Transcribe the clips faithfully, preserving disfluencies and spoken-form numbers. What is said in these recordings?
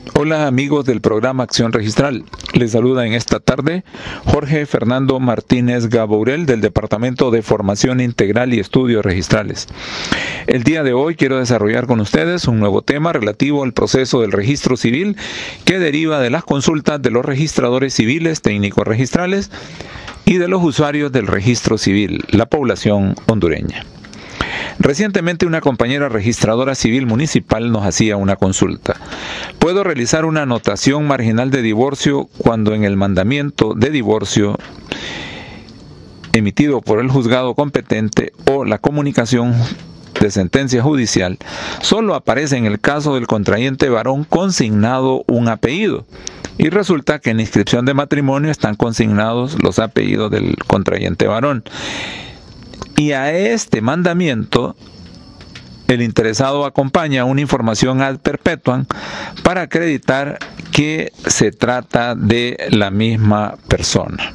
Hola amigos del programa Acción Registral, les saluda en esta tarde Jorge Fernando Martínez Gabourel del Departamento de Formación Integral y Estudios Registrales. El día de hoy quiero desarrollar con ustedes un nuevo tema relativo al proceso del registro civil que deriva de las consultas de los registradores civiles técnicos registrales y de los usuarios del registro civil, la población hondureña. Recientemente una compañera registradora civil municipal nos hacía una consulta. ¿Puedo realizar una anotación marginal de divorcio cuando en el mandamiento de divorcio emitido por el juzgado competente o la comunicación de sentencia judicial solo aparece en el caso del contrayente varón consignado un apellido? Y resulta que en la inscripción de matrimonio están consignados los apellidos del contrayente varón. Y a este mandamiento, el interesado acompaña una información ad perpetuam para acreditar que se trata de la misma persona.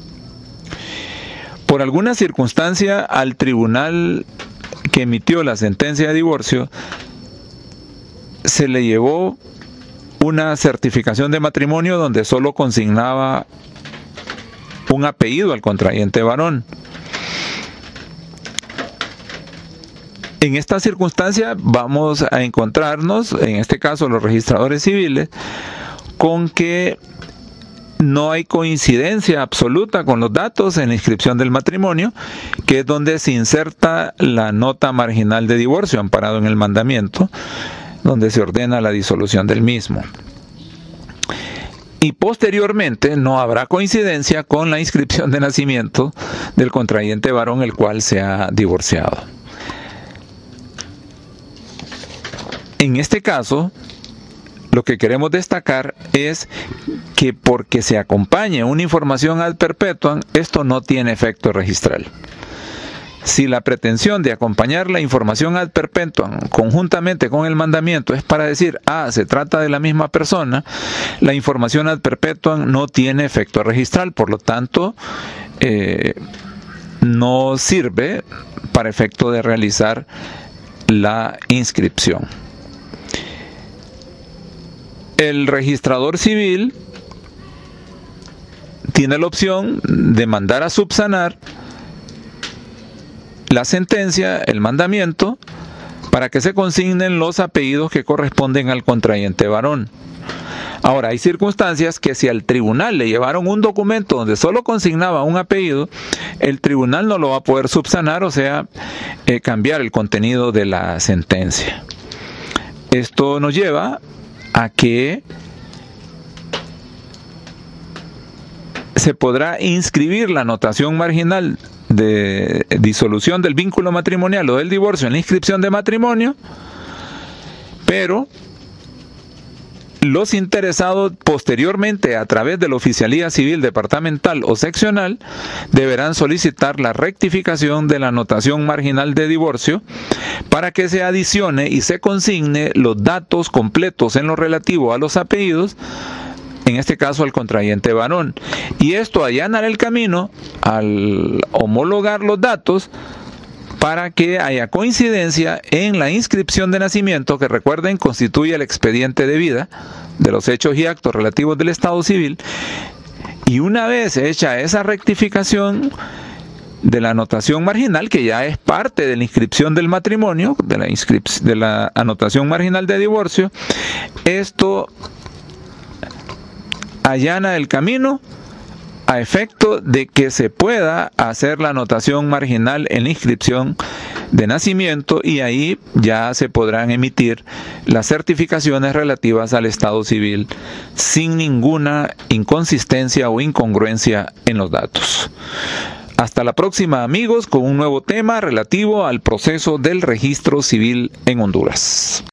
Por alguna circunstancia, al tribunal que emitió la sentencia de divorcio, se le llevó una certificación de matrimonio donde solo consignaba un apellido al contrayente varón. En esta circunstancia vamos a encontrarnos, en este caso los registradores civiles, con que no hay coincidencia absoluta con los datos en la inscripción del matrimonio, que es donde se inserta la nota marginal de divorcio amparado en el mandamiento, donde se ordena la disolución del mismo. Y posteriormente no habrá coincidencia con la inscripción de nacimiento del contrayente varón el cual se ha divorciado. En este caso, lo que queremos destacar es que porque se acompañe una información ad perpetuam, esto no tiene efecto registral. Si la pretensión de acompañar la información ad perpetuam conjuntamente con el mandamiento es para decir, ah, se trata de la misma persona, la información ad perpetuam no tiene efecto registral, por lo tanto, eh, no sirve para efecto de realizar la inscripción. El registrador civil tiene la opción de mandar a subsanar la sentencia, el mandamiento, para que se consignen los apellidos que corresponden al contrayente varón. Ahora, hay circunstancias que si al tribunal le llevaron un documento donde solo consignaba un apellido, el tribunal no lo va a poder subsanar, o sea, eh, cambiar el contenido de la sentencia. Esto nos lleva a que se podrá inscribir la anotación marginal de disolución del vínculo matrimonial o del divorcio en la inscripción de matrimonio, pero los interesados posteriormente a través de la oficialía civil departamental o seccional deberán solicitar la rectificación de la anotación marginal de divorcio para que se adicione y se consigne los datos completos en lo relativo a los apellidos, en este caso al contrayente varón. Y esto allanará el camino al homologar los datos para que haya coincidencia en la inscripción de nacimiento, que recuerden constituye el expediente de vida de los hechos y actos relativos del estado civil, y una vez hecha esa rectificación de la anotación marginal, que ya es parte de la inscripción del matrimonio, de la, inscrip- de la anotación marginal de divorcio, esto allana el camino a efecto de que se pueda hacer la anotación marginal en la inscripción de nacimiento, y ahí ya se podrán emitir las certificaciones relativas al estado civil sin ninguna inconsistencia o incongruencia en los datos. Hasta la próxima, amigos, con un nuevo tema relativo al proceso del registro civil en Honduras.